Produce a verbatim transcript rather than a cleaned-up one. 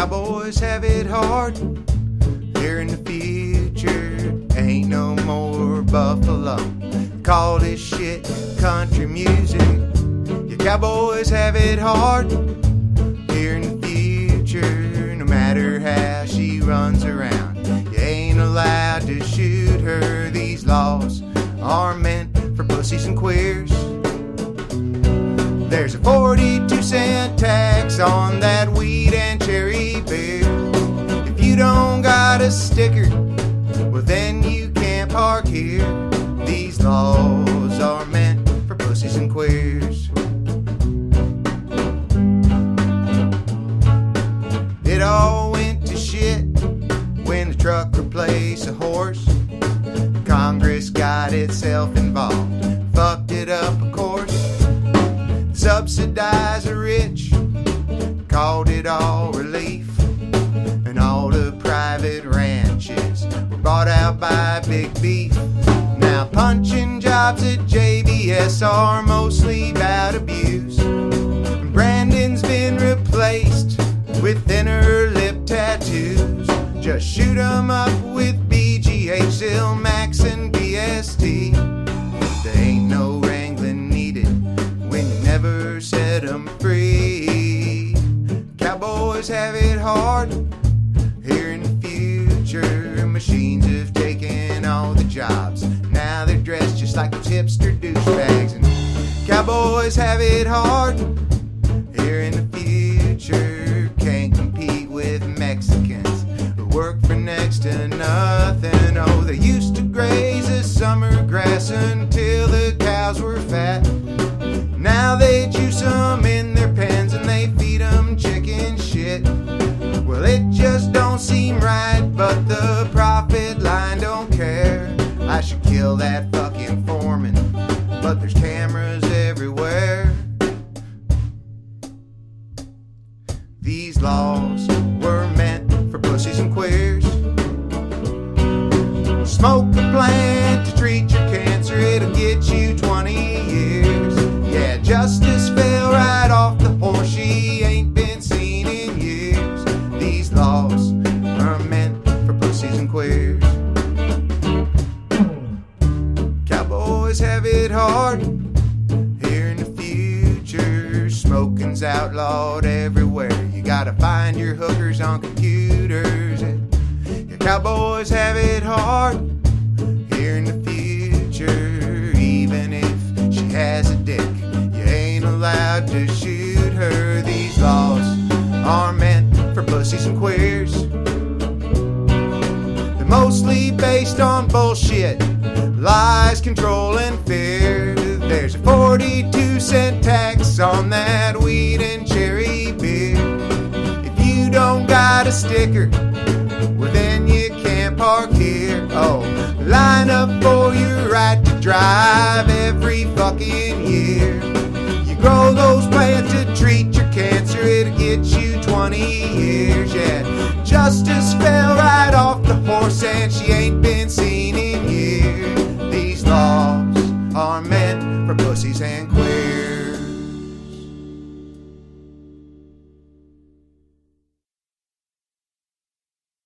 Cowboys have it hard here in the future. Ain't no more buffalo. Call this shit country music. Yeah, cowboys have it hard here in the future. No matter how she runs around, you ain't allowed to shoot her. These laws are meant for pussies and queers. There's a forty-two cent tax on that weed and cherry beer. If you don't got a sticker, well then you can't park here. These laws are meant for pussies and queers. It all went to shit when the truck replaced a horse. Congress got itself involved, fucked it up of course. Subsidize the rich, called it all relief. And all the private ranches were bought out by Big Beef. Now punching jobs at J B S are mostly about abuse. And Brandon's been replaced with thinner lip tattoos. Just shoot 'em up with B G H, Silmax and B S T. There ain't no wrangling needed when you never set 'em free. Cowboys have it hard here in the future. Machines have taken all the jobs. Now they're dressed just like those hipster douchebags. And cowboys have it hard here in the future. Can't compete with Mexicans who work for next to nothing. Oh, they used to graze the summer grass until the cows were fat. Now they juice 'em in their pens and they feed 'em chicken shit. Well, it just don't seem right, but the profit line don't care. I should kill that fucking foreman, but there's cameras everywhere. These laws were meant for pussies and queers. Smoke a plant to treat your cancer, it'll get you twenty years. Yeah, justice fell right off the horse, she ain't been seen in years. These laws are meant for pussies and queers. Cowboys have it hard here in the future. Smoking's outlawed everywhere. You gotta find your hookers on computers. Yeah, cowboys have it hard here in the future. Even if she has a dick, you ain't allowed to shoot her. These laws are meant for pussies and queers. They're mostly based on bullshit, lies, control, and fear. There's a forty-two cent tax on that weed and cherry beer. If you don't got a sticker, well then you can't park here. Oh, line up for your right to drive every fucking year. You grow those plants to treat your cancer, it'll get you twenty years. Yeah, justice fell right